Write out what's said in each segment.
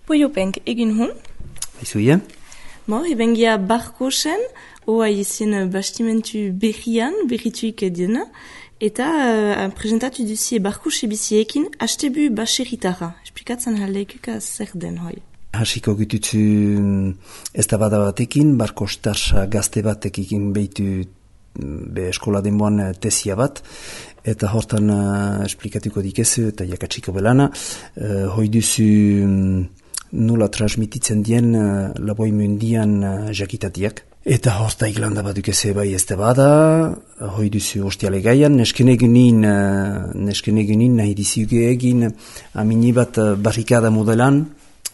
Poiopenk egin hun. Aizuia. Ebengia barkosen, oa izien bastimentu berrituik diena, eta presentatu duzie barkose biziekin hastebu baseritara. Esplikatzen haldeikuka zer den hoi. Hasiko gututzu ez da batekin, barkostarsa gazte batekin behitu be eskola denboan tesia bat, eta hortan esplikatuko dikezu eta jakatsiko belana. Hoi duzu nula transmititzen dien laboi mundian jakitatiak. Eta horta iglanda bat dukeze bai ez da bada, hoi duzu ostiale gaian, nesken egunin nahi dizuge egin amini bat barrikada modelan,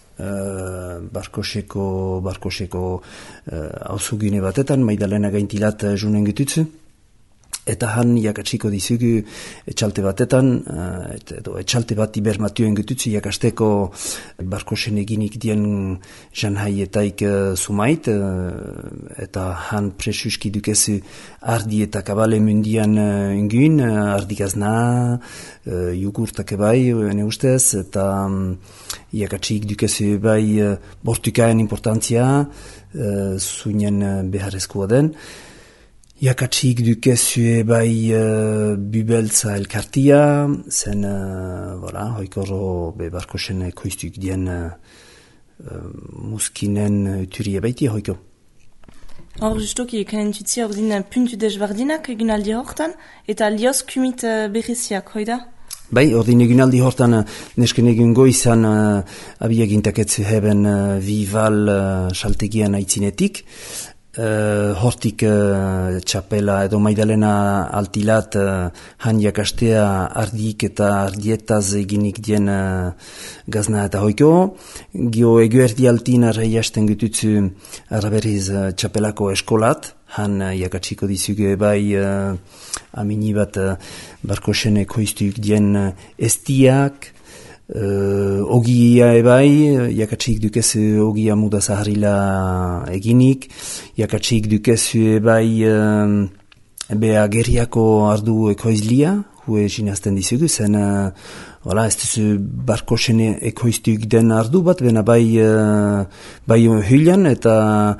barkoseko hauzugune batetan, Maidalena gaintilat junen gututzu. Eta han jakatsiko dizugu etxalte batetan, edo etxalte bat ibermatuen gututzu jakasteko barkosen eginik dien janhaietaik sumait, eta han presuski dukezu ardi eta kabale mundian inguin, ardigazna, jogurtak ebai, ene ustez, eta jakatsik dukezu bai bortukaen importantzia, zuinen beharrezkoa den. Jakatsik dukezue bai bubeltza elkartia, zen, hoikoro barkosen koiztuk dien muskinen uturie baiti hoiko. Hor justoki, kanen tutzia hor din puntu desbardinak egin aldi hortan, eta aldios kumit bereziak, hoi da? Bai, ordin egunaldi hortan nesken egun goizan abiagintaketzu heben Vival saltegian aitzinetik. Hortik txapela edo Maidalena altilat han jakastea ardik eta ardietaz eginik dien gazna eta hoiko. Gio eguerdi altin arreiasten gututzu araberiz txapelako eskolat, han jakatsiko dizuge bai amini bat barkosene koiztuk dien estiak, ogia ebai, jakatsik dukezu ogia muda zaharila eginik, jakatsik dukezu ebai ageriako ardu ekoizlia, hue sinazten dizugu, zen ez duzu barkosene ekoiztuk den ardu bat, bena bai hylian, eta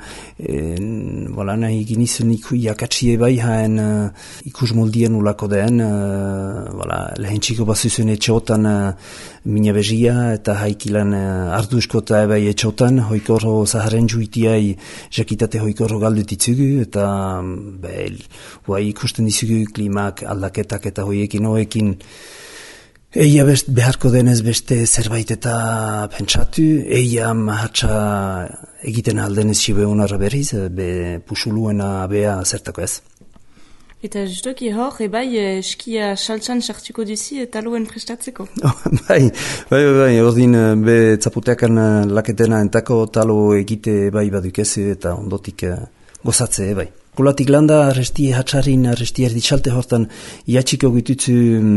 nahi ginizun jakatsi ebai haen ikus moldien ulako den, lehen txiko bazuzun etxotan mina bezia, eta haikilan ardu eskota ebai etxotan, hoikorro zaharen juitiai jakitate hoikorro galdutitzugu, eta ikusten dizugu klimak aldaketak eta hoiekin hoekin eia beharko denez beste zerbait eta pentsatu, eia mahatsa egiten aldenez sibeun araberiz, be pusuluena bea zertako ez. Eta justoki hor, ebai eskia saltsan sartuko duzi eta luen prestatzeko. Bai, ordin be zaputeakan laketena entako talo egite bai badukeze eta ondotik gozatze bai. Kulatik landa arresti hatsarin, arresti erditsalte hortan iatxiko gututzu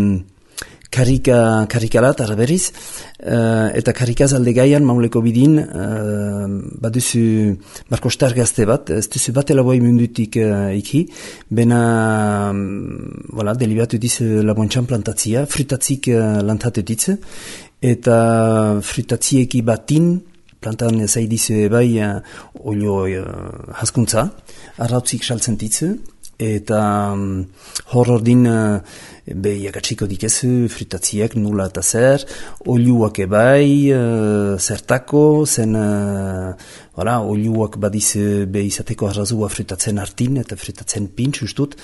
karikalat araberiz, eta karikaz alde gaian mauleko bidin baduzu barkostar gazte bat, ez duzu bat elaboi mundutik iki, bena delibatu diz labontxan plantatzia, frutatzik lantatu diz, eta frutatzieki batin plantan zaidiz bai olio haskuntza, arrautzik saltzen ditzu, eta hor ordin jakatsiko dikezu frutatziak nula eta zer, oliuak ebai, zertako, zen oliuak badiz izateko arrazua frutatzen hartin eta frutatzen pintz ustut.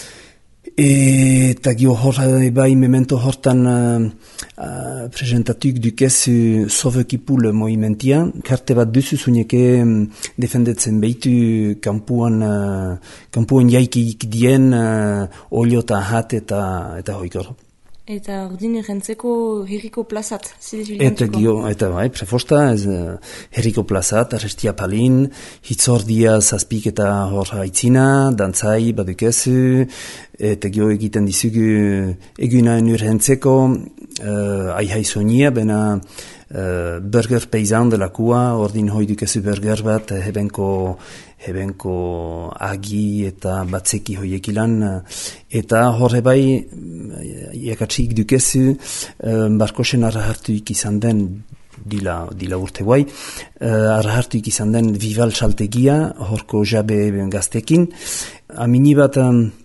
Eta gio hor ebai memento hortan presentatuk dukezu sovekipul movimentia, karte bat duzu zuneke defendetzen behitu kampuan jaikik dien olio eta hat eta hoikor. Eta ordin errentzeko herriko plazat, Eta prefosta, herriko plazat, arrestia palin, hitzordia zazpik eta hor haitzina, dantzai badukezu, eta gio egiten dizugu egunaen urrentzeko, aihai sonia, bena burger peisan delakua, ordin hoi dukezu burger bat, hebenko agi eta batzeki hoiekilan, eta horre bai jakatsik dukezu barkosen arra hartuik izan den dila urte guai, arhartuik izan den Vival saltegia, horko jabe gaztekin. Amini bat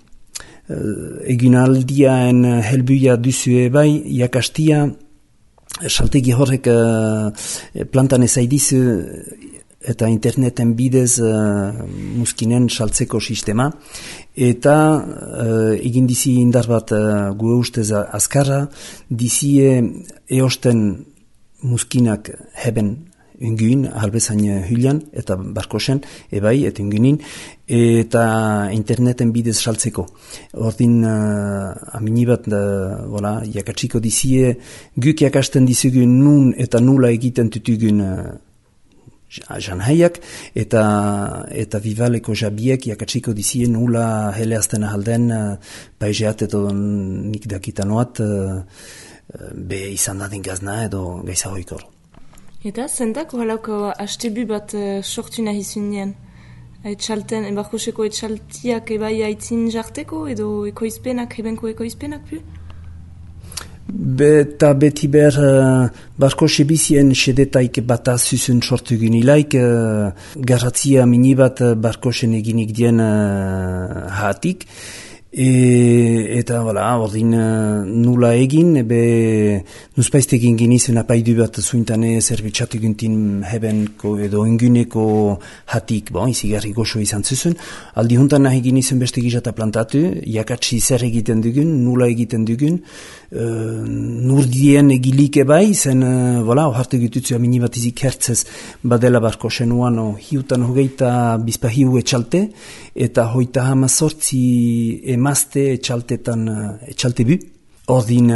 egunaldiaen helbuia duzue bai, jakastia, saltegi horrek plantan ezaidizu eta interneten bidez muskinen saltzeko sistema, eta egin dizi indar bat gure ustez azkarra, dizie eosten muskinak heben unguin, halbezain hylian, eta barkosen, ebai, eta unguinin, eta interneten bidez saltzeko. Ordin, amini bat, jakatsiko dizie, guk jakasten dizugun nun eta nula egiten tutugun janhaiak, eta Vivaleko jabiek jakatsiko dizie nula heleazten ahalden paizeat edo nik dakitanoat be izan dadin gazna edo gaiza hoikor. Eta zentako halauko hastebu bat sortu nahi zunien? Etxalten, barkoseko etxaltiak ebai aitzin jarteko edo ekoizpenak, hebenko ekoizpenak pu? Eta beti behar barkose bizien sedetaik bat azuzun sortu gunilaik, garratzia mini bat barkosen eginik dien hatik, eta ordin nula egin, nuzpaiztekin genizun apaidu bat zuintane zerbitxatu guntin hebenko edo inguneko hatik, izigarri goxo izan zuzun. Aldi juntan nahi genizun beste gizata plantatu, jakatsi zer egiten dugun, nula egiten dugun, nurdien egilik ebai, zen, ohartu gututzu amini bat izik hertzez badela barko senuan, hiutan hogeita bizpahiu etxalte, eta hoita hamazortzi emazte etxalte bu. Ordin,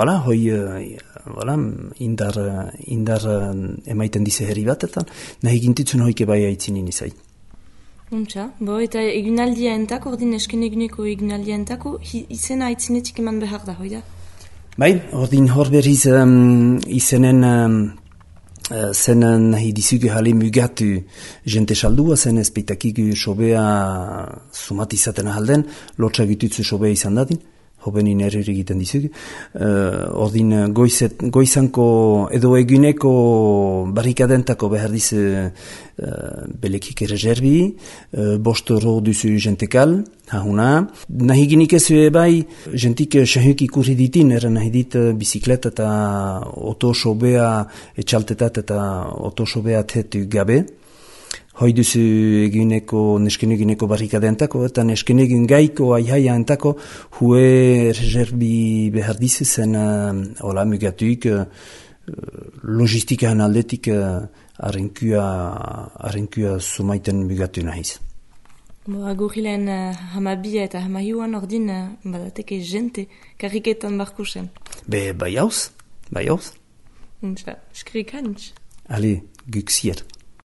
indar emaiten dize herri bat, eta nahi gintitzun hoike bai aitzinin izai. Untxa, eta egunaldia entako, ordin esken eguneko egunaldia entako, izena aitzinetik eman behar da, hoi da? Bai, ordin hor berriz izenen zen nahi dizugu jale mugatu jente saldua, zen ezpeitakigu sobea sumat izaten ahalden, lotsa gututzu sobea izan dadin, hobenin erri egiten dizugu. Ordin goizanko edo eguneko barrikadentako behar dizu belekik errezerbi, bostoro duzu jentekal, hahuna. Nahi ginik ez bai, jentik sahuk ikurri ditin, nahi dit bizikleta eta oto sobea etxaltetat eta oto sobea tetu gabe. Hoi duzu nesken eguneko barrikadeentako, eta nesken egun gaiko aihaia entako, hue rezerbi behar dizu zen mugatuik, logistikaren aldetik arrenkua sumaiten mugatu nahiz. Agurrilen hamabia eta hamahiuan ordin badateke jente karriketan barkusen. Bai hauz. Untsa, skrikanitz. Ale, guk zier.